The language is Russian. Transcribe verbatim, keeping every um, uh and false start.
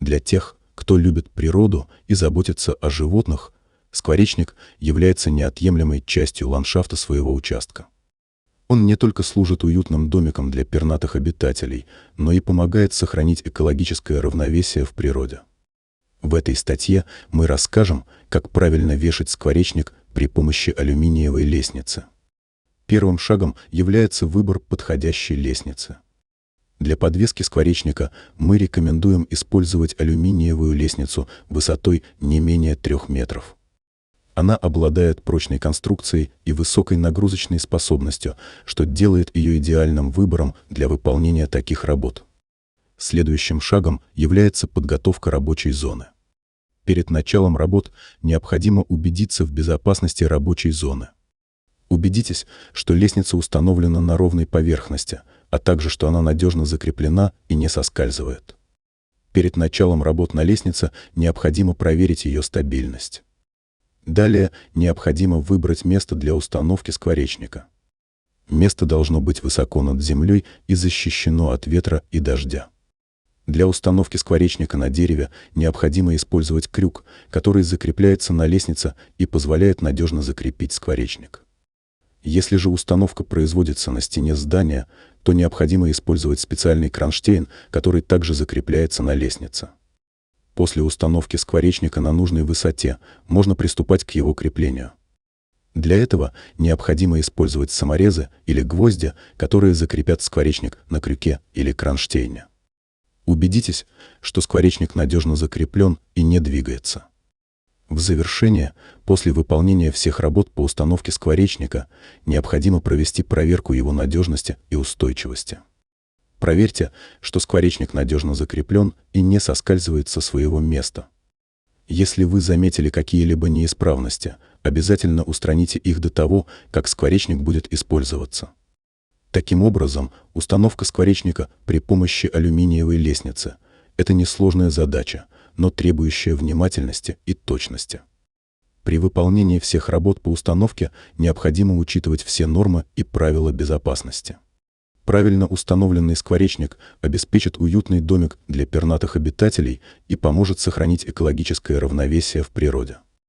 Для тех, кто любит природу и заботится о животных, скворечник является неотъемлемой частью ландшафта своего участка. Он не только служит уютным домиком для пернатых обитателей, но и помогает сохранить экологическое равновесие в природе. В этой статье мы расскажем, как правильно вешать скворечник при помощи алюминиевой лестницы. Первым шагом является выбор подходящей лестницы. Для подвески скворечника мы рекомендуем использовать алюминиевую лестницу высотой не менее трех метров. Она обладает прочной конструкцией и высокой нагрузочной способностью, что делает ее идеальным выбором для выполнения таких работ. Следующим шагом является подготовка рабочей зоны. Перед началом работ необходимо убедиться в безопасности рабочей зоны. Убедитесь, что лестница установлена на ровной поверхности, а также что она надежно закреплена и не соскальзывает. Перед началом работ на лестнице необходимо проверить ее стабильность. Далее необходимо выбрать место для установки скворечника. Место должно быть высоко над землей и защищено от ветра и дождя. Для установки скворечника на дереве необходимо использовать крюк, который закрепляется на лестнице и позволяет надежно закрепить скворечник. Если же установка производится на стене здания, то необходимо использовать специальный кронштейн, который также закрепляется на лестнице. После установки скворечника на нужной высоте можно приступать к его креплению. Для этого необходимо использовать саморезы или гвозди, которые закрепят скворечник на крюке или кронштейне. Убедитесь, что скворечник надежно закреплен и не двигается. В завершение, после выполнения всех работ по установке скворечника, необходимо провести проверку его надежности и устойчивости. Проверьте, что скворечник надежно закреплен и не соскальзывает со своего места. Если вы заметили какие-либо неисправности, обязательно устраните их до того, как скворечник будет использоваться. Таким образом, установка скворечника при помощи алюминиевой лестницы – это несложная задача, но требующая внимательности и точности. При выполнении всех работ по установке необходимо учитывать все нормы и правила безопасности. Правильно установленный скворечник обеспечит уютный домик для пернатых обитателей и поможет сохранить экологическое равновесие в природе.